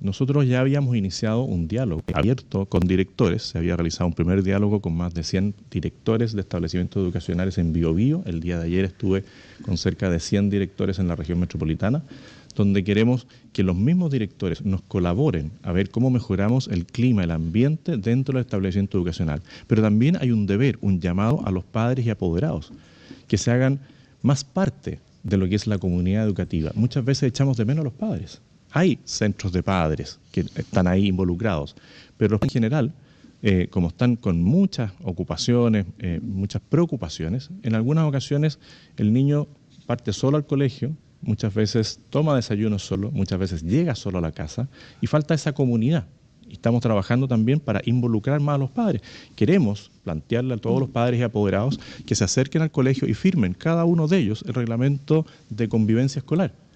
nosotros ya habíamos iniciado un diálogo abierto con directores. Se había realizado un primer diálogo con más de 100 directores de establecimientos educacionales en Biobío. El día de ayer estuve con cerca de 100 directores en la región metropolitana, donde queremos que los mismos directores nos colaboren a ver cómo mejoramos el clima, el ambiente dentro del establecimiento educacional. Pero también hay un deber, un llamado a los padres y apoderados, que se hagan más parte de lo que es la comunidad educativa. Muchas veces echamos de menos a los padres. Hay centros de padres que están ahí involucrados, pero en general, como están con muchas ocupaciones, muchas preocupaciones, en algunas ocasiones el niño parte solo al colegio, muchas veces toma desayuno solo, muchas veces llega solo a la casa y falta esa comunidad. Y estamos trabajando también para involucrar más a los padres. Queremos plantearle a todos los padres y apoderados que se acerquen al colegio y firmen cada uno de ellos el reglamento de convivencia escolar.